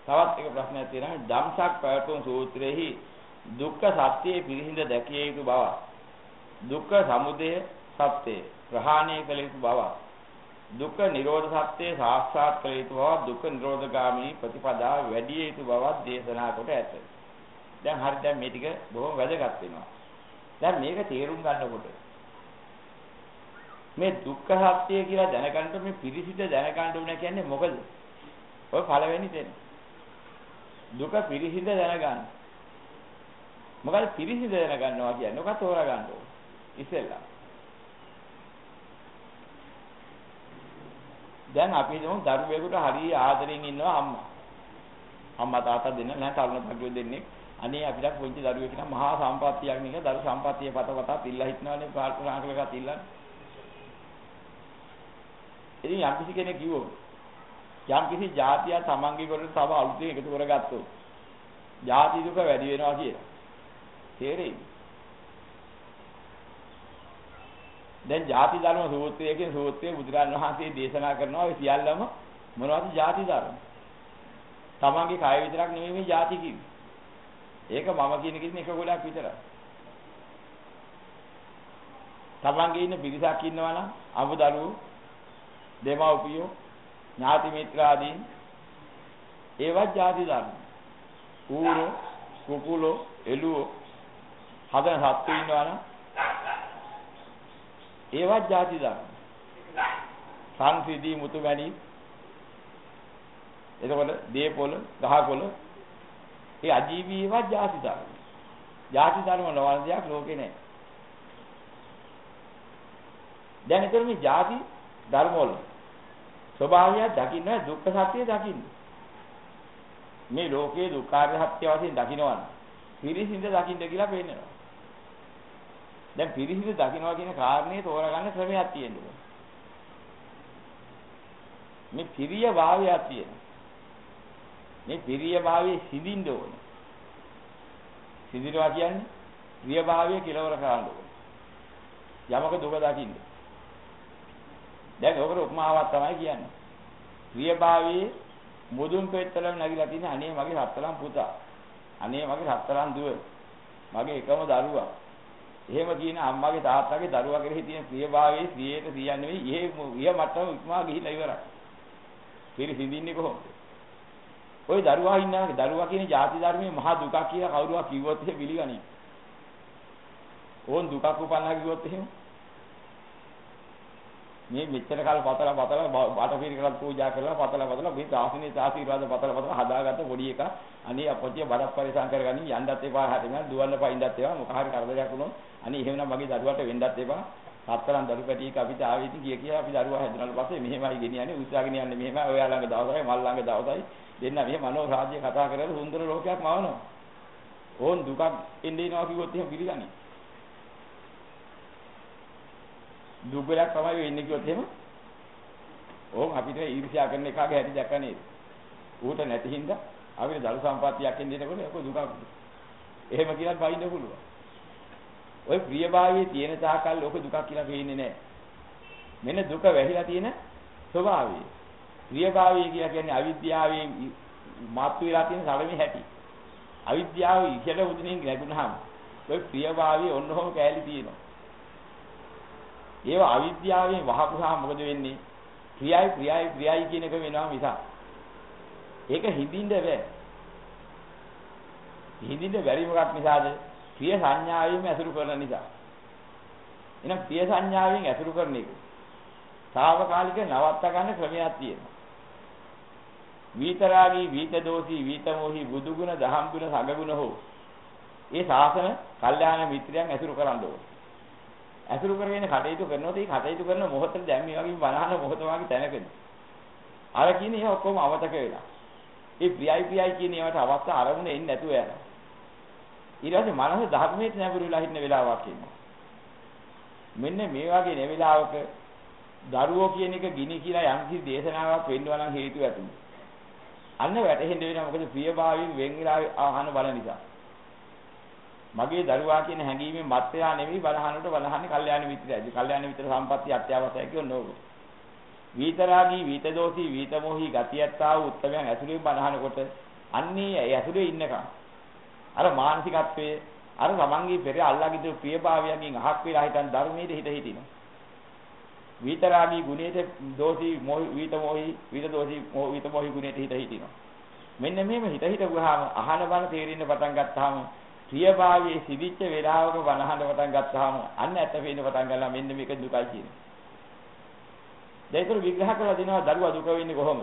තවත් එක ප්‍රශ්නයක් තියෙනවා. ධම්සක් පැවතුම් සූත්‍රයේහි දුක්ඛ සත්‍යයේ පිරිසිඳ දැකිය යුතු බව, දුක්ඛ සමුදය සත්‍යය ප්‍රහාණය කළ යුතු බව, දුක්ඛ නිරෝධ සත්‍යය සාක්ෂාත් කළ යුතු බව, දුක්ඛ නිරෝධගාමී ප්‍රතිපදාව වැඩි යුතු බවක් දේශනා කොට ඇත. දැන් හරි දැන් මේ ටික බොහොම වැදගත් වෙනවා. දැන් මේක තේරුම් ගන්නකොට මේ දුක්ඛ සත්‍ය කියලා දැනගන්න මේ පිරිසිදු දැනගන්න ඕන කියන්නේ මොකද? ඔය පළවෙනි තැන. දුක පිරිසිදු දැනගන්න. මොකද පිරිසිදු දැනගන්නවා කියන්නේ ඔක තෝරා ගන්න ඕන. ඉතින්ලා. දැන් අපි දුම් දරුවෙකුට හරිය ආදරෙන් ඉන්නවා අම්මා. අම්මා තාත්තා දෙන්න නැහැ තරුණ දරුවෝ දෙන්නේ. අනේ අපිට පුංචි දරුවෙක් නම් මහා සම්පත්තියක් නික දරු සම්පත්තිය පතපතා තිල්ලා හිටනවානේ ප්‍රාර්ථනා කරලා තිල්ලන්නේ. ඉතින් යම් කිසි කෙනෙක් කිව්වොත් යම් කිසි જાතිය තමන්ගේ කොට තව අලුතෙන් එකතු කරගත්තොත් ಜಾති දුක වැඩි වෙනවා කියලා. තේරෙයි. දැන් ಜಾති ධර්ම සූත්‍රයේ සූත්‍රයේ බුදුරජාණන් වහන්සේ දේශනා කරනවා ඒ සියල්ලම මොනවද ಜಾති ධර්ම. තමන්ගේ කය විතරක් නෙමෙයි මේ ಜಾති කිව්වේ. ඒක මම කියන කිසිම එක ගොඩක් විතරයි. තමන්ගේ ඉන්න පිරිසක් ඉන්නවා නම් අමුදරුවෝ දෙමව්පියෝ ඥාති මිත්‍රාදීන් ඒවත් ಜಾති ධර්ම. ඌරෝ කුකුලෝ එළුවෝ හදන සත්තු ඉන්නවා නම් ඒවත් ಜಾති ධර්ම. සංසිදී මුතුමැණි එතකොට දීපොළ ගහකොළ ඒ අජීවී ඒවත් ಜಾති ධර්ම. ಜಾති ධර්ම නොවන දෙයක් ලෝකේ නැහැ. දැන් ඊතර මේ ಜಾති ධර්ම වල ස්වභාවය දකින්න දුක්ඛ සත්‍ය දකින්න. මේ ලෝකයේ දුක්ඛාර්ය සත්‍ය වශයෙන් දකින්නවා. පිරිසිඳ දකින්න කියලා පෙන්නනවා. දැන් පිරිසිඳ දකින්නවා කියන කාරණේ තෝරගන්න ක්‍රමයක් තියෙනවා. මේ පිරිය භාවයක් තියෙනවා. මේ පිරිය භාවයේ සිඳින්න ඕනේ. සිඳිනවා කියන්නේ ප්‍රිය භාවයේ කෙලවර කරන්න ඕනේ. යමක දුක දකින්න. දැන් ඔකට උපමාවක් තමයි කියන්නේ. ප්‍රිය භාවයේ මුදුන් පෙත්තලම නැගිලා තියෙන අනේ මගේ හත්තරන් පුතා. අනේ මගේ හත්තරන් දුව. මගේ එකම දරුවා. එහෙම කියන අම්මාගේ තාත්තාගේ දරුවා කෙරෙහි තියෙන ප්‍රිය භාවයේ 100ට 100 නෙවෙයි ඉහ මට්ටම ඉක්මවා ගිහිලා ඉවරයි. පිරිසිඳින්නේ කොහොමද? ওই දරුවා ඉන්නාගේ දරුවා කියන ಜಾති ධර්මයේ මහා දුකක් කියලා කවුරුවා කිව්වොත් එහෙ පිළිගනි. ඕන් දුකක් උපන්නා කිව්වොත් එහෙම මේ මෙච්චර කාල පතලා බාටපිරි කරලා පූජා කරලා පතලා මේ තාසිනේ ආශිර්වාද පතලා හදාගත්ත පොඩි එකා අනේ අපොතිය බඩක් පරිසම් කරගනි යන්නත් එපා හැටෙන්න දුවන්න පයින්නත් එපා මොකක් හරි කරදරයක් වුණොත් අනේ එහෙමනම් මගේ දරුවට වෙන්නත් එපා හතරන් දරු පැටියක අපිට ආවේ ඉතින් කිය අපි දරුවා හැදුනාට පස්සේ මෙහෙමයි ගෙනියන්නේ උත්සාහගෙන යන්නේ මෙහෙමයි ඔයා ළඟ දවසයි මල් ළඟ දවසයි දෙන්න මෙහෙ මනෝ රාජ්‍ය කතා කරලා සුන්දර ලෝකයක් මවනවා ඕන් දුකක් එන්නේ නවා කිව්වොත් එහෙම පිළිගන්නේ දුබලක් තමයි වෙන්නේ කිව්වොත් එහෙම ඕම් අපිට ඊර්ෂ්‍යා කරන එකාගේ හැටි දැක්ක නේද ඌට නැති හින්දා අපිට දරු සම්පත්තියක් එන්නේනකොට ඒක දුකක් එහෙම කියලා බයින්න පුළුවන් ඔය ප්‍රියභාවයේ තියෙන තාකල් ලෝක දුකක් කියලා පේන්නේ නැහැ මෙන්න දුක වැහිලා තියෙන ස්වභාවය ප්‍රියභාවය කියලා කියන්නේ අවිද්‍යාවේ මාත් වෙලා තියෙන සැලමේ හැටි අවිද්‍යාව ඉහළ උදිනින් ගැඹුණාම ඔය ප්‍රියභාවයේ ඔන්නෝම කැලි තියෙනවා ඒව අවිද්‍යාවෙන් වහපුවාම මොකද වෙන්නේ? ප්‍රියයි කියන එක වෙනවා මිසක්. ඒක හිඳින්න බෑ. හිඳින්න බැරි මොකක් නිසාද? ප්‍රිය සංඥාවෙන් ඇසුරු කරන නිසා. එහෙනම් ප්‍රිය සංඥාවෙන් ඇසුරු කරන එක. සාවකාලික නවත්ත ගන්න ක්‍රමයක් තියෙනවා. විතරාගී, විතදෝසී, විතමෝහි, බුදුගුණ, දහම්ගුණ, සංගුණ හෝ. ඒ ශාසන, කල්යාණ මිත්‍රයන් ඇසුරු කරන්න ඕනේ. ඇසුරු කරගෙන කටයුතු කරනකොට ඒ කටයුතු කරන මොහොතේ දැන් මේ වගේ බලහන මොහොත වගේ තැනකදී අර කියන්නේ ඒ ඔක්කොම අවතක වෙලා. ඒ ප්‍රියයි කියන ඒවට අවස්ථා අරමුණ එන්නේ නැතුව යනවා. ඊට පස්සේ මනස ධර්මයට නැඹුරුලා හිටින වෙලාවක් එනවා. මෙන්න මේ වගේ නෙවෙලාවක දරුවෝ කියන එක ගිනි කියලා යම් කිසි දේශනාවක් වෙන්නවා නම් හේතු ඇතුළු. අන්න වැටහෙන්න වෙනවා මොකද ප්‍රියභාවයෙන් වෙන් වෙලා ආහන බල නිසා. මගේ දරුවා කියන හැඟීමෙන් මත් වෙලා නෙවෙයි බලහනට බලහන්නේ කල්යාණ මිත්‍රයයි. කල්යාණ මිත්‍ර සම්පත්තිය අත්‍යවශ්‍යයි කියනෝ. විතරාගී, විතදෝසී, විතමෝහි ගතියත්තා වූ උත්තමයන් ඇසුරින් බලහනකොට අන්නේ ඇතුලේ ඉන්නකම් අර මානසිකත්වයේ අර තමන්ගේ පෙර අල්ලාගිතු ප්‍රියභාවයන්ගෙන් අහක් වෙලා හිටන් ධර්මයේ හිත හිටිනවා. විතරාගී ගුණයට දෝෂී විත මොහි ගුණයට හිත හිටිනවා. මෙන්න මේම හිත හිටුවාම අහන බන තේරෙන්න පටන් ගත්තාම ප්‍රියභාවයේ සිවිච්ච වේලාවක වනහඬ පටන් ගත්තාම අන්න ඇත්ත පේන්න පටන් ගන්නවා මෙන්න මේක දුකයි කියන්නේ. දැන් ඒක විග්‍රහ කරලා දෙනවා දරුවා දුක වෙන්නේ කොහොමද?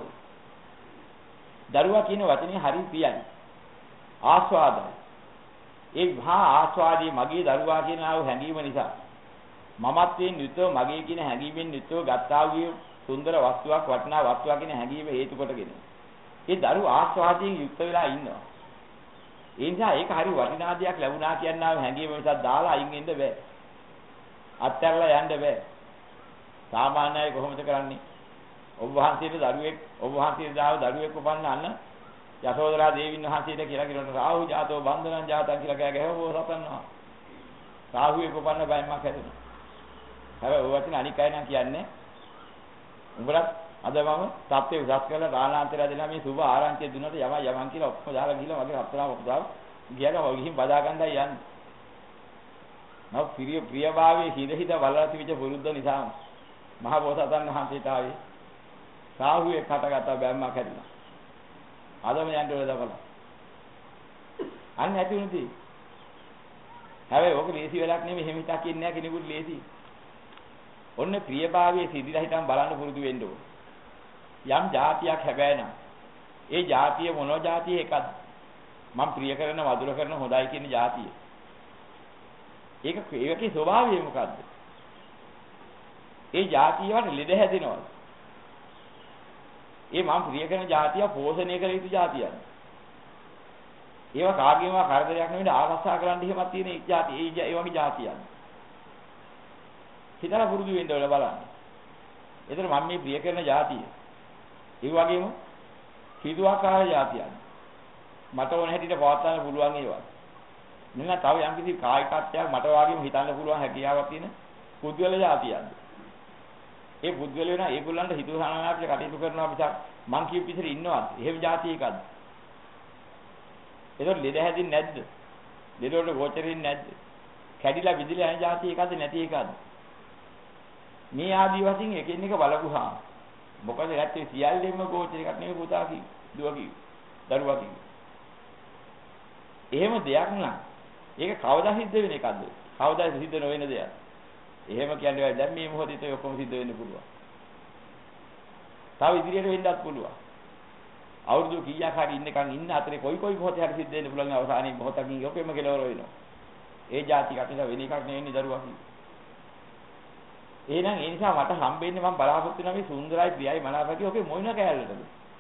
දරුවා කියන වචනේ හරි පියයි. ආස්වාදයි. ඒ මහා ආස්වාදී මගේ දරුවා කියන ආව හැඟීම නිසා මමත්වයෙන් යුතුව මගේ කියන හැඟීමෙන් යුතුව ගත්තා වූ සුන්දර වස්තුවක් වටිනා වස්තුවක් කියන හැඟීම හේතු කොටගෙන ඒ දරු ආස්වාදයෙන් යුක්ත වෙලා ඉන්නවා. ඒ නිසා ඒක හරි වටිනා දෙයක් ලැබුණා කියනවා හැඟීම නිසා දාලා අයින් වෙන්න බෑ. අත්හැරලා යන්න බෑ. සාමාන්‍යයි කොහොමද කරන්නේ? ඔබ වහන්සේට දරුවෙක් ඔබ වහන්සේට දරුවෙක් උපන්න අන්න යසෝදරා දේවින් වහන්සේට කියලා කියනකොට රාහු ජාතෝ බන්ධනං ජාතං කියලා කෑ ගැහුවෝ සතන්නවා. රාහුවෙක් උපන්න බයමක් හැදෙනවා. හැබැයි ඔය වචන අනික් අය නම් කියන්නේ උඹලත් අද මම සත්‍ය උසස් කරලා රාණාන්තරය දෙලා මේ සුභ ආරංචිය දුන්නට යමන් කියලා ඔක්කොම දාලා ගිහලා මගේ රත්තරන් ඔක්කොම ගියලා ඔය ගිහින් බදා ගන්නයි යන්නේ. නෝ ප්‍රියභාවයේ හිත බලලා තිබිච්ච පුරුද්ද නිසා මහ බෝසතාණන් වහන්සේට ආවේ රාහුවෙක් හටගත්ත බැම්මක් හැදුනා. අදම යන්න ඕනේ දකලා. අන්න ඇති උනේදී. හැබැයි ඔක ලේසි වෙලක් නෙමෙයි එහෙම හිතක් ඉන්නේ නැහැ කෙනෙකුට ලේසි. ඔන්න ප්‍රියභාවයේ සිදිලා හිටන් බලන්න පුරුදු වෙන්න ඕනේ. යම් જાතියක් හැබැයි නම් ඒ જાතිය මොන જાතිය එකක්ද? මම ප්‍රිය කරන වදුර කරන හොඳයි කියන જાතිය. ඒකේ ස්වභාවය මොකද්ද? ඒ જાතිය වල ලෙඩ හැදෙනවා. ඒ මම ප්‍රිය කරන જાතිය පෝෂණය කළ යුතු જાතියක්. ඒවා කාගේම කරදරයක් නෙවෙයි ආරක්ෂා කරන්න එහෙමත් තියෙන જાති. ඒ වගේ જાතියක්. හිතලා පුරුදු වෙන්න ඕන බලන්න. එතන මම මේ ප්‍රිය කරන જાතිය. ඒ වගේම හිතුවාකාර જાතියක්. මට ඕන හැටියට පවත්වන්න පුළුවන් ඒවා. මෙන්න තව යම්කිසි කායිකත්වයක් මට වාගේම හිතන්න පුළුවන් හැකියාවක් තියෙන පුද්ගල જાතියක්. ඒ පුද්ගලයෝ නා ඒගොල්ලන්ට හිතුවහනාවක් කටයුතු කරනවා මිසක් මං කියපු විදිහට ඉන්නවද? එහෙම જાති එකක්ද? ඒක ලෙඩ හැදින්නේ නැද්ද? ලෙඩ වලට ගෝචරින්නේ නැද්ද? කැඩිලා විදිලා යන જાති එකක්ද නැති එකක්ද? මේ ආදී වශයෙන් එකින් එක බලපුවාම මොකද නැත්තේ සියල්ලෙම ගෝචර එකක් නෙමෙයි පුතා කි දුව කි දරුවා කි. එහෙම දෙයක් නම් ඒක කවදා සිද්ධ වෙන එකක්ද? කවදා සිද්ධ නොවන දෙයක්. එහෙම කියන්නේ දැන් මේ මොහොතේ ඔක්කොම සිද්ධ වෙන්න පුළුවන්. තව ඉදිරියට වෙන්නත් පුළුවන්. අවුරුදු කීයක් හරි ඉන්න අතරේ කොයි මොහොතේ හරි සිද්ධ වෙන්න පුළුවන් අවසානයේ මොහොතකින් ඔකෙම කෙලවර වෙනවා. ඒ જાති කටිලා වෙන එකක් නෙවෙයි දරුවා කි. එහෙනම් ඒ නිසා මට හම්බෙන්නේ මම බලාපොරොත්තු වෙනවා මේ සුන්දරයි ප්‍රියයි මනාපයි ඔකේ මොන කෑල්ලටද?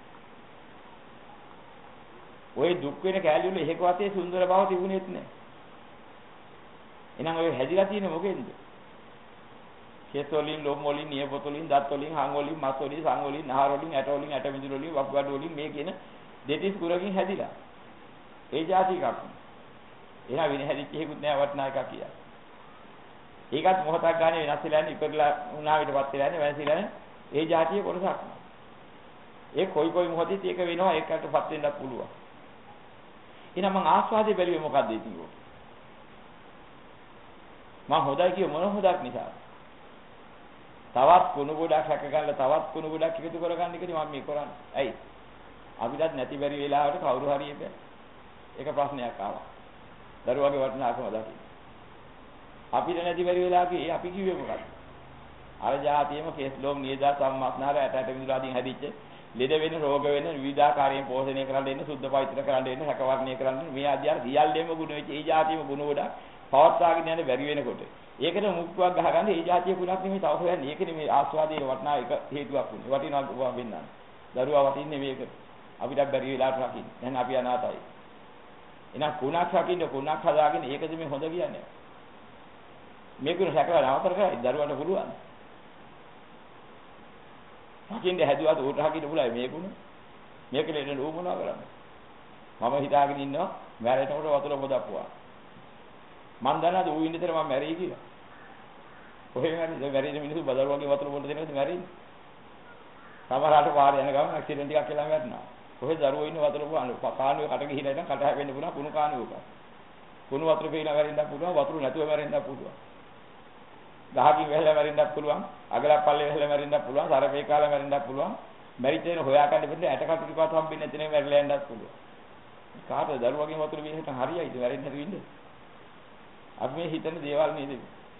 ওই දුක් වෙන කෑලි වල එහෙක වාතයේ සුන්දර බව තිබුණෙත් නැහැ. එහෙනම් ඔය හැදිලා තියෙන්නේ මොකෙන්ද? කෙස් වලින්, ලොම් වලින්, නියපොතු වලින්, දත් වලින්, හං වලින්, මස් වලින්, සං වලින්, නහර වලින්, ඇට වලින්, ඇට මිදුළු වලින්, වකුගඩු වලින් මේ කියන දෙතිස් කුරකින් හැදිලා. ඒ જાති එකක්. එහෙනම් වෙන හැදිච්ච එකකුත් නෑ වටනා එකක් කියලා. ඒකත් මොහොතක් ගන්න වෙනස් වෙලා යන්නේ ඉපදලා උනාවිටපත් වෙලා යන්නේ වෙනසිලා යන්නේ ඒ જાතිය කොටසක්. ඒ කොයි මොහොතෙත් ඒක වෙනවා ඒකටපත් වෙන්නත් පුළුවන්. එහෙනම් මං ආස්වාදේ බැලුවේ මොකද්ද ඉතින් ඔය? මං හොදයි කිය මොන හොදක් නිසා? තවත් කුණු ගොඩක් හැක ගන්න තවත් කුණු ගොඩක් එකතු කරගන්න එකනේ මම මේ කරන්නේ. ඇයි? අපිටත් නැති බැරි වෙලාවට කවුරු හරි ඒක ප්‍රශ්නයක් ආවා. දරුවාගේ වටිනාකම දකින්න. අපිට නැති බැරි වෙලාවකේ අපි කිව්වේ මොකක්ද? අර જાතියෙම කේස් ලෝම් නියදා සම්මස්නාර ඇට මිදුලාදීන් හැදිච්ච ලෙඩ වෙන රෝග වෙන විවිධාකාරයෙන් පෝෂණය කරන්න දෙන්න සුද්ධ පවිත්‍ර කරන්න දෙන්න හැකවර්ණය කරන්න මේ ආදී අර සියල්ලෙම ගුණ වෙච්ච ඒ જાතියෙම ගුණ ගොඩක් පවත්වාගෙන යන්න බැරි වෙනකොට ඒකට මුක්කුවක් ගහගන්න ඒ જાතිය ගුණක් නෙමෙයි තව හොයන්නේ ඒක නෙමෙයි ආස්වාදයේ වටිනා එක හේතුවක් වුනේ වටිනවා වෙන්නා දරුවා වටින්නේ මේක අපිට බැරි වෙලාවට රකින්න දැන් අපි අනාතයි එහෙනම් කුණක් රකින්න කුණක් හදාගෙන ඒකද මේ හොඳ කියන්නේ මේකුණ සැකවල නවතර කරයි දරුවාට පුළුවන්. රකින්නේ හැදුවාට උට රකින්න පුළුවන් මේකුණ. මේකේ නේද ඌ මොනවා කරන්නේ? මම හිතාගෙන ඉන්නවා මැරෙනකොට වතුර පොදප්පුවා. මං දන්නාද ඌ ඉන්න තර මම මැරෙයි කියලා. කොහෙන් හරි මැරෙන මිනිස්සු බදරුවගේ වතුර පොඩ දෙනවද මැරෙන්නේ? සමහරකට පාර යන ගමන් ඇක්සිඩන්ට් එකක් කියලා මැරෙනවා. කොහෙද දරුවෝ ඉන්නේ වතුර කාණුවේ කට ගිහිලා ඉතින් කට හැපෙන්න පුළුවන් කුණු කාණුවක. කුණු වතුර පේලා මැරෙන්නත් පුළුවන් වතුර නැතුව මැරෙන්නත් පුළුවන්. ගහකින් වැහලා මැරෙන්නත් පුළුවන් අගලක් පල්ලේ වැහලා මැරෙන්නත් පුළුවන් සරපේ කාලා මැරෙන්නත් පුළුවන්. මැරිච්ච වෙන හොයාගන්න බැරි ඇට කටු ටිකවත් හම්බෙන්නේ නැති නේ මැරිලා යන්නත් පුළුවන්. කාටද දරුවගෙන් වතුර බීනකට හරියයිද මැරෙන්න නැති වෙන්නේ? අපි මේ හිතන දේවල් නේද?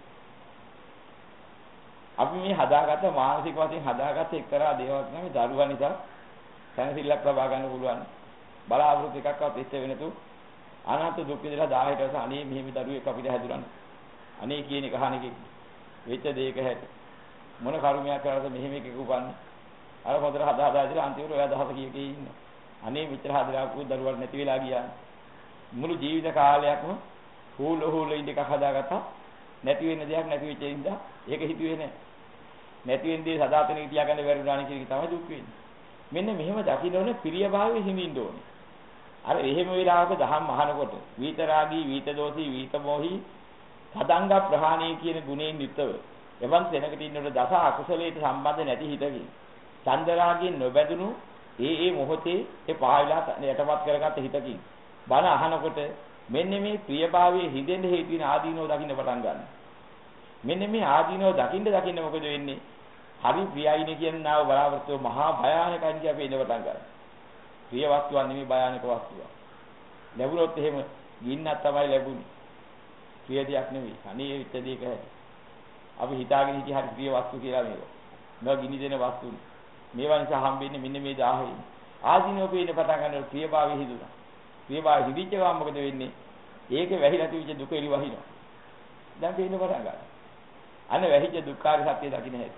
අපි මේ හදාගත්ත මානසික වශයෙන් හදාගත්ත එක්තරා දේවල් තමයි දරුවා නිසා සැනසෙල්ලක් ලබා ගන්න පුළුවන්. බලාපොරොත්තු එකක්වත් ඉස්ස වෙනතු අනන්ත දුක් විඳලා 10ට වස අනේ මෙහෙම දරුවෙක් අපිට හැදුරන්නේ. අනේ කියන එක අහන එකේ වෙච්ච දෙයක හැටි. මොන කර්මයක් කරලාද මෙහෙම එකක උපන්නේ? අර හොදට හදා ඉඳලා අන්තිමට ඔය අදහස කීකේ ඉන්නවා. අනේ මෙච්චර හදලා පුදු දරුවක් නැති වෙලා ගියා. මුළු ජීවිත කාලයක්ම හූල ඉඳ එකක් හදාගත්තා. නැති වෙන දෙයක් නැති වෙච්ච ඉඳලා ඒක හිතුවේ නැහැ. නැති වෙන්නේ සදාතනික තියාගන්න බැරි වුණානේ කියන එක තමයි දුක් වෙන්නේ. මෙන්න මෙහෙම දකින්න ඕනේ ප්‍රියභාවයේ හිමින්න ඕනේ. අර එහෙම වෙලාවක දහම් අහනකොට විතරාගී විතදෝසී විතමෝහි සදංග ප්‍රහාණී කියන ගුණයෙන් යුක්තව එවන් තැනකට ඉන්නකොට දස අකුසලයට සම්බන්ධ නැති හිතකින් චන්දරාගයෙන් නොබැඳුණු ඒ මොහොතේ ඒ පහවිලා යටපත් කරගත්ත හිතකින් බණ අහනකොට මෙන්න මේ ප්‍රියභාවයේ හිඳෙන්න හේතු වෙන ආදීනෝ දකින්න පටන් ගන්නවා. මෙන්න මේ ආදීනෝ දකින්න මොකද වෙන්නේ? හරි ප්‍රියයිනේ කියනව බලාපොරොත්තු මහා භයානකයි කිය අපි ඉන්න පටන් ගන්නවා. ප්‍රිය වස්තුවක් නෙමෙයි භයානක වස්තුවක්. ලැබුණොත් එහෙම ගින්නක් තමයි ලැබුණේ. ප්‍රිය දෙයක් නෙමෙයි. අනේ විත් දෙයක හැටි. අපි හිතාගෙන හිටිය හරි ප්‍රිය වස්තු කියලා මේක. නෝ ගිනි දෙන වස්තු. මේවා නිසා හම්බෙන්නේ මෙන්න මේ 1000. ආදීනෝ පේන්න පටන් ගන්නකොට ප්‍රියභාවය හිදුණා. ප්‍රියභාවය හිදිච්ච ගමන් මොකද වෙන්නේ? ඒකේ වැහිලා තිබිච්ච දුක එළි වහිනවා. දැන් පේන්න පටන් ගන්නවා. අන්න වැහිච්ච දුක්ඛාරය සත්‍ය දකින්න හැටි.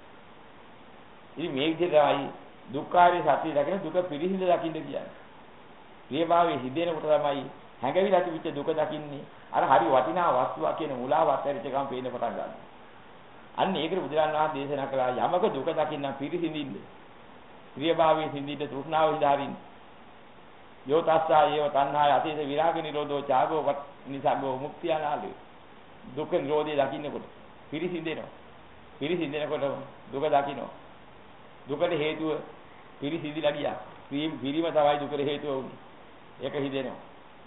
ඉතින් මේ විදිහටයි දුක්ඛාරය සත්‍ය දකින්න දුක පිළිහිඳ දකින්න කියන්නේ. ප්‍රියභාවයේ හිදෙනකොට තමයි හැඟවිලා තිබිච්ච දුක දකින්නේ. අර හරි වටිනා වස්තුවක් කියන මුලාවත් ඇරිච්ච ගමන් පේන්න පටන් ගන්නවා. අන්න ඒකට බුදුරණන් වහන්සේ දේශනා කළා යමක දුක දකින්න පිළිහිඳින්න. ප්‍රියභාවයේ හිඳින්න තෘෂ්ණාව හිඳාරින්න. යෝ තස්සා යෝ තණ්හාය අතීත විරාග නිරෝධෝ ඡාගෝ නිසග්ගෝ මුක්තියනාලේ. දුක නිරෝධය දකින්නකොට පිළිහිඳෙනවා. පිළිහිඳෙනකොට දුක දකින්නවා. දුකට හේතුව පිළිසිඳිලා ගියා. පිරිම තමයි දුකට හේතුව වුනේ. ඒක හිදෙනවා.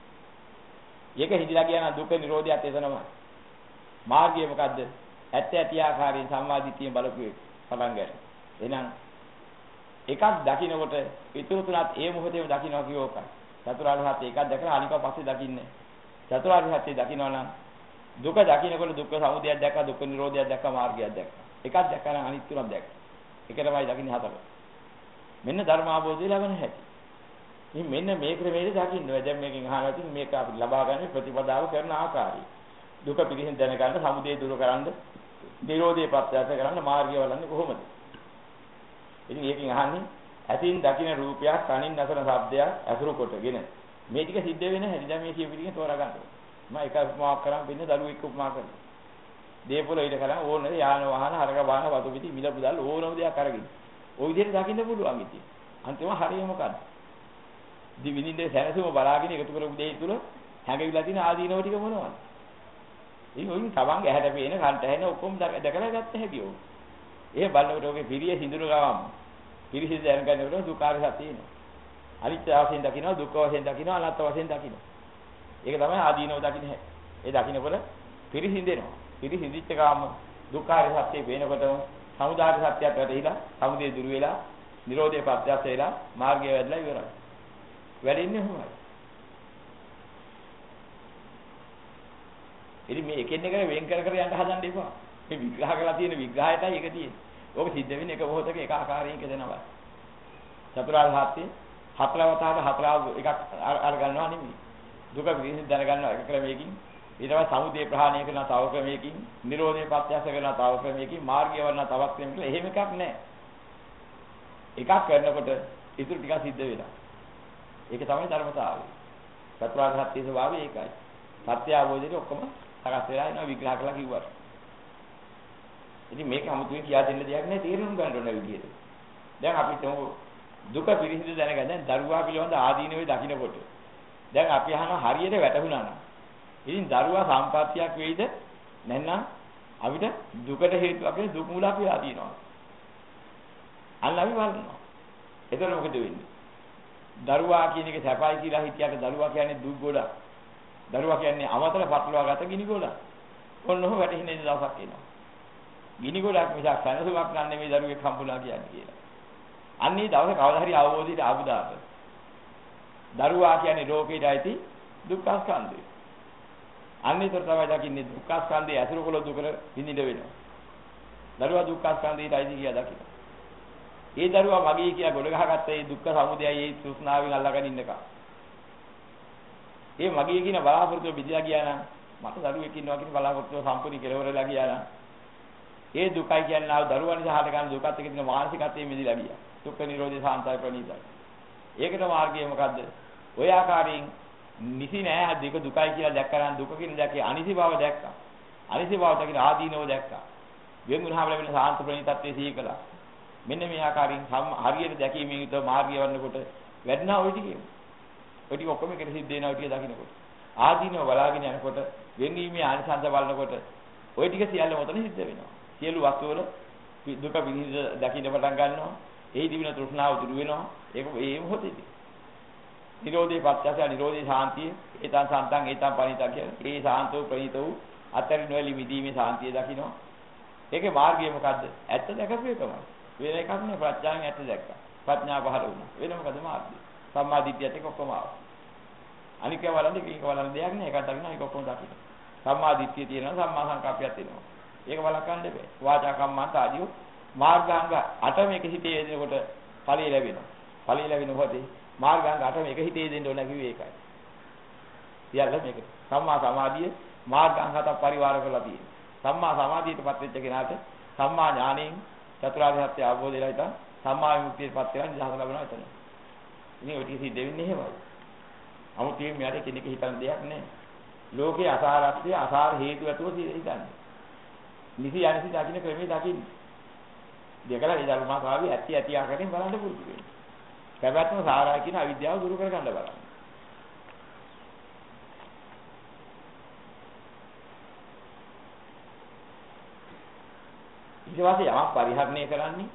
ඒක හිදලා ගියා නම් දුක නිරෝධයත් එතනමයි. මාර්ගය මොකද්ද? ඇත්ත ඇති ආකාරයෙන් සම්මාදිටියෙන් බලපුවේ පටන් ගන්න. එහෙනම් එකක් දකින්නකොට ඊටු තුනත් ඒ මොහොතේම දකින්නවා කියෝකයි. චතුරාර්ය සත්‍ය එකක් දැකලා අනික පස්සේ දකින්නේ. චතුරාර්ය සත්‍ය දකින්නවා නම් දුක දකින්නකොට දුක්ඛ සමුදයයක් දැක්කා, දුක්ඛ නිරෝධයක් දැක්කා, මාර්ගයක් දැක්කා. එකක් දැක්කා නම් අනිත් තුනක් දැක්කා. ඒක තමයි දකින්නේ හතර. මෙන්න ධර්ම අවබෝධය ලැබෙන හැටි. ඉතින් මෙන්න මේ ක්‍රමයේ දකින්න. දැන් මේකෙන් අහනවා ඉතින් මේක අපි ලබා ගන්න ප්‍රතිපදාව කරන ආකාරය. දුක පිළිසින් දැනගන්න, සමුදය දුරු කරන්න, නිරෝධය ප්‍රත්‍යක්ෂ කරන්න මාර්ගය වලන්නේ කොහොමද? ඉතින් ඒකෙන් අහන්නේ ඇතින් දකින්න රූපයක්, කනින් අසන ශබ්දයක් අසුරු කොටගෙන මේ ටික සිද්ධ වෙන හැටි දැන් මේ කියපු ටිකෙන් තෝරා ගන්න. මම එක උපමාවක් කරන් වෙන්නේ දරුවෙක් උපමා කරනවා. දේපොළ ඊට කරන් ඕනේ යාන වාහන හරක වාහන වතු පිටි මිල පුදල් ඕනම දෙයක් අරගෙන. ওই විදිහට දකින්න පුළුවන් ඉතින්. අන්තිම හරිය මොකද්ද? දිවිනින්දේ සැනසීම බලාගෙන එකතු කරපු දෙය තුල හැඟවිලා තියෙන ආදීනව ටික මොනවද? ඉතින් ඔයින් තමන්ගේ ඇහැට පේන, කන්ට ඇහෙන ඔක්කොම දැකලා ගත්ත හැටි ඕක. එහෙම බලනකොට ඔගේ පිරිය සිඳුරු ගවම්. පිරිසිදු දැනගන්නකොට දුක්ඛාරය සත්‍ය එනවා. අනිත්‍ය වශයෙන් දකින්නවා, දුක්ඛ වශයෙන් දකින්නවා, අනාත්ම වශයෙන් දකින්නවා. ඒක තමයි ආදීනව දකින්න හැටි. ඒ දකින්නකොට පිරිසිඳෙනවා. පිරිසිඳිච්ච ගාම දුක්ඛාරය සත්‍ය පේනකොටම සමුදාය සත්‍යයට වැටහිලා, සමුදය දුරු වෙලා, නිරෝධය ප්‍රත්‍යක්ෂ වෙලා, මාර්ගය වැඩිලා ඉවරයි. වැඩින්නේ කොහොමද? ඉතින් මේ එකින් එක වෙන් කර යන්න හදන්න එපා. මේ විග්‍රහ කරලා තියෙන විග්‍රහයටයි ඒක තියෙන්නේ. ඕක සිද්ධ වෙන්නේ එක මොහොතක එක ආකාරයකින් දෙනවා. චතුරාර්ය සත්‍ය හතරවතාවට හතරව එකක් අර ගන්නවා නෙමෙයි. දුක පිළිසින් දැන ගන්නවා එක ක්‍රමයකින්. ඊට පස්සේ සමුදය ප්‍රහාණය කරන තව ක්‍රමයකින්, නිරෝධය ප්‍රත්‍යක්ෂ කරන තව ක්‍රමයකින්, මාර්ගය වර්ණ තවත් ක්‍රමයකින් එහෙම එකක් නැහැ. එකක් කරනකොට ඉතුරු ටික සිද්ධ වෙනවා. ඒක තමයි ධර්මතාවය. චතුරාර්ය සත්‍ය ස්වභාවය ඒකයි. සත්‍ය අවබෝධයට ඔක්කොම සකස් වෙලා යනවා විග්‍රහ කරලා කිව්වට. ඉතින් මේක 아무තුවෙන් කියා දෙන්න දෙයක් නෑ තේරුම් ගන්න ඕන විදිහට. දැන් අපි දුක පිළිසිඳ දැනගන්න දැන් දරුවා පිළිබඳ ආදීනවේ දකින්නකොට දැන් අපි අහන හරියට වැටහුණා නම් ඉතින් දරුවා සම්පත්තියක් වෙයිද නැත්නම් අපිට දුකට හේතු අපේ දුක් මූල අපි ආදීනවා. අන්න අපි බලනවා. එතකොට මොකද වෙන්නේ? දරුවා කියන එක සැපයි කියලා හිතියට දරුවා කියන්නේ දුක් ගොඩක්. දරුවා කියන්නේ අමතර පටලවා ගත ගිනි ගොඩක්. ඔන්නෝ වැටෙන්නේ දවසක් එනවා. ගිනි ගොඩක් මිසක් සනසුමක් නන්නේ මේ දරුවෙක් හම්බුණා කියන්නේ කියලා. අන්නේ දවසේ කවදා හරි අවබෝධයට ආපුදාට දරුවා කියන්නේ ලෝකේට ඇති දුක්ඛ ස්කන්ධය. අන්නේතර තමයි දකින්නේ දුක්ඛ ස්කන්ධය ඇසුරු කළ දුක විඳින්න වෙනවා. දරුවා දුක්ඛ ස්කන්ධයට ඇති කියලා දකින්න. ඒ දරුවා මගේ කියලා ගොඩ ගහගත්ත ඒ දුක්ඛ සමුදයයි ඒ තෘෂ්ණාවෙන් අල්ලගෙන ඉන්නකම්. ඒ මගේ කියන බලාපොරොත්තුව බිඳලා ගියා නම් මට දරුවෙක් ඉන්නවා කියන බලාපොරොත්තුව සම්පූර්ණ කෙලවරලා ගියා නම් ඒ දුකයි කියන්නේ ආව දරුවා නිසා හට ගන්න දුකත් එක්ක තියෙන මානසිකත්වයේ මිදලා ගියා. දුක්ඛ නිරෝධය සාන්තයි ප්‍රණීතයි. ඒකට මාර්ගය මොකද්ද? ඔය ආකාරයෙන් නිසි නෑ දෙක දුකයි කියලා දැක්කනම් දුක කියන දැකේ අනිසි බව දැක්කා. අනිසි බව දකින ආදීනව දැක්කා. වෙනුනහම ලැබෙන සාන්ත ප්‍රණීතත්වයේ සිහි කළා. මෙන්න මේ ආකාරයෙන් හරියට දැකීමෙන් යුතුව මාර්ගය වන්නකොට වැඩනා ওই ටිකේ. ওই ටික ඔක්කොම එකට සිද්ධ වෙනවා ටික දකින්නකොට. ආදීනව බලාගෙන යනකොට වෙන්වීමේ ආනිසංස බලනකොට ওই ටික සියල්ල මොතන සිද්ධ වෙනවා. සියලු වස්තුවල දුක විඳ දකින්න පටන් ගන්නවා. ඒ දිවින තෘෂ්ණාව දුරු වෙනවා. ඒක ඒ මොහොතේදී. නිරෝධේ පත්‍යස නිරෝධේ ශාන්තිය ඒතං සන්තං ඒතං පණිතං කියන ඒ ශාන්තෝ ප්‍රණීතෝ අතරින් වෙලි මිදීමේ ශාන්තිය දකින්නවා. ඒකේ මාර්ගය මොකද්ද? ඇත්ත දැකපු එකමයි. වෙන එකක් නෙවෙයි ප්‍රඥාවෙන් ඇත්ත දැක්කා. ප්‍රඥා පහළ වුණා. වෙන මොකද මාර්ගය? සම්මා දිට්ඨියත් එක්ක ඔක්කොම ආවා. අනික වලන්නේ කීක වලන්නේ දෙයක් නෑ. ඒකට දකින්න ඒක ඔක්කොම දකින්න. සම්මා දිට්ඨිය තියෙනවා සම්මා සංකප්පයක් තියෙනවා. ඒක වළක්වන්න බෑ. වාචා කම්මන්ත ආදී මාර්ගාංග 8 මේක හිතේ යෙදෙනකොට ඵලිය ලැබෙනවා. ඵලිය ලැබෙනකොට මාර්ගාංග 8 මේක හිතේ දෙන්න ඕන කිව්වේ ඒකයි. සියල්ල මේක. සම්මා සමාධිය මාර්ගාංග 7ක් පරිවාර කරලා තියෙනවා. සම්මා සමාධියටපත් වෙච්ච කෙනාට සම්මා ඥාණයෙන් චතුරාර්ය සත්‍ය අවබෝධ වෙලා ඉතින් සම්මා විමුක්තියටපත් වෙලා නිදහස ලැබෙනවා එතන. ඉතින් ඔය ටික සිද්ධ වෙන්නේ එහෙමයි. 아무තියෙන් මෙයාට කෙනෙක් හිතන දෙයක් නෑ. ලෝකේ අසාරත්වය අසාර හේතු ඇතුව හිතන්නේ. නිසි අනිසි දකින්න ක්‍රමයේ දකින්න. දෙකලා ඒ ධර්මාකාරී ඇති ආකාරයෙන් බලන්න පුරුදු වෙන්න. පැවැත්ම සාරයි කියන අවිද්‍යාව දුරු කර ගන්න බලන්න. ඊට පස්සේ යමක් පරිහරණය කරන්නේ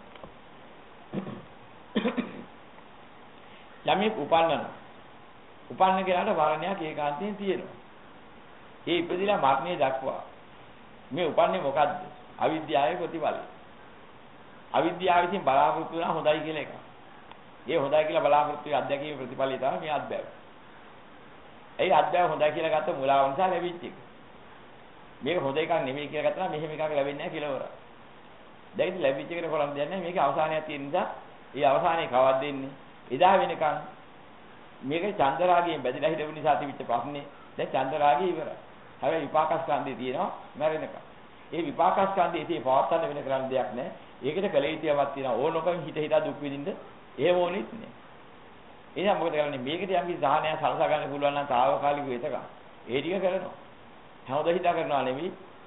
යමෙක් උපන්න කෙනාට වර්ණයක් ඒකාන්තයෙන් තියෙනවා. ඒ ඉපදිලා මරණය දක්වා මේ උපන්නේ මොකද්ද? අවිද්‍යාවේ ප්‍රතිඵලය. අවිද්‍යාව විසින් බලාපොරොත්තු වෙනා හොඳයි කියලා එකක්. ඒ හොඳයි කියලා බලාපොරොත්තු වෙන අධ්‍යක්ෂකේ ප්‍රතිඵලය තමයි මේ අධ්‍යාව. ඒ අධ්‍යාව හොඳයි කියලා ගත්ත මුලාව නිසා ලැබිච්ච එක. මේක හොඳ එකක් නෙමෙයි කියලා ගත්තා මෙහෙම එකක් ලැබෙන්නේ නැහැ කියලා වර. දැන් ඉතින් ලැබිච්ච එකට කරන් දෙන්නේ නැහැ. මේකේ අවසානයක් තියෙන නිසා ඒ අවසානයේ කවද්ද දෙන්නේ? එදා වෙනකන් මේක චන්දරාගයෙන් බැඳිලා හිටපු නිසා තිබිච්ච ප්‍රශ්නේ දැන් චන්දරාගය ඉවරයි. හැබැයි විපාකස්කන්ධය තියෙනවා මැරෙනකන්. ඒ විපාකස්කන්ධයේ තියෙ පවත්තන්න වෙන කරන්න දෙයක් නැහැ. ඒකට කල යුතුවක් තියෙනවා. ඕනකම හිත දුක් විඳින්න එහෙම ඕනෙත් නෑ. එහෙනම් මොකද කරන්නේ? මේකට යම් කිසි සාහනයක් සලසා ගන්න පුළුවන් නම් తాවකාලික වෙතක. ඒ ටික කරනවා. හැමෝද හිතා කරනවා නෙමෙයි.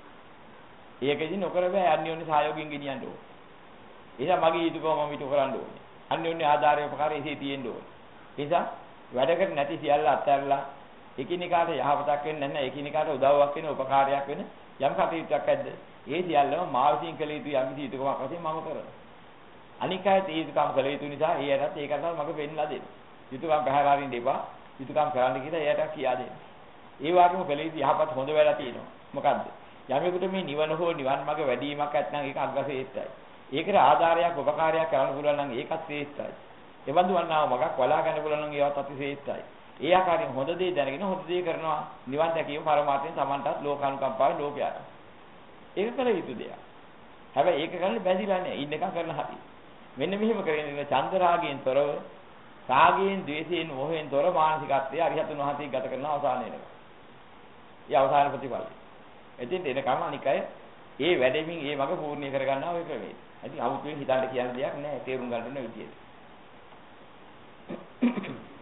ඒකෙදි නොකර බෑ අන්‍යෝන්‍ය සහයෝගයෙන් ගෙනියන්න ඕනේ. එහෙනම් මගේ යුතුයකම මම ඊට කරන්න ඕනේ. අන්‍යෝන්‍ය ආධාරය උපකාරය ඉසේ තියෙන්න ඕනේ. ඒ නිසා වැඩකට නැති සියල්ල අත්හැරලා එකිනෙකාට යහපතක් වෙන්නේ නැහැ. එකිනෙකාට උදව්වක් වෙන උපකාරයක් වෙන යම් කටයුත්තක් ඇද්ද? ඒ සියල්ලම මා විසින් කළ යුතු යම් කිසි යුතුයකමක් වශයෙන් මම කරනවා. අනික් අය ඒ යුතුයකම් කළ යුතු නිසා ඒ අයටත් ඒකට මම පෙන්නලා දෙනවා. යුතුයකම් බහැර අරින්න එපා. යුතුයකම් කරන්න කියලා එයාට කියා දෙන්න. ඒ වගේම කළ යුතු යහපත් හොඳ වෙලා තියෙනවා. මොකද්ද? යමෙකුට මේ නිවන හෝ නිවන් මාර්ග වැඩිවීමක් නැත්නම් ඒක අග්‍රශ්‍රේෂ්ඨයි. ඒකට ආධාරයක් උපකාරයක් කරන්න පුළුවන් නම් ඒකත් ශ්‍රේෂ්ඨයි. එවන්දු වන්නාව මගක් වලා ගන්න පුළුවන් නම් ඒවත් අතිශ්‍රේෂ්ඨයි. ඒ ආකාරයෙන් හොඳ දේ දැනගෙන හොඳ දේ කරනවා නිවන් දැකීම පරමාර්ථයෙන් Tamanටත් ලෝකානුකම්පාවෙන් ලෝකයට. ඒක කළ යුතු දෙයක්. හැබැයි ඒක කරන්නේ බැඳිලා නැහැ. ඉන්නකම් කරන හැටි. මෙන්න මෙහෙම කරගෙන චන්දරාගයෙන් තොරව රාගයෙන්, ද්වේෂයෙන්, මොහයෙන් තොර මානසිකත්වයේ අරිහතුන් වහන්සේ ගත කරන අවසානයේක. ඒ අවසාන ප්‍රතිඵලය. එතින් එනකම් අනික අය ඒ වැඩෙමින් ඒ මඟ පූර්ණිය කරගන්නවා ඔය ක්‍රමයේ. ඉතින් 아무තුවෙන් හිතන්න කියන දෙයක් නැහැ. තේරුම් ගන්න ඕන විදියට.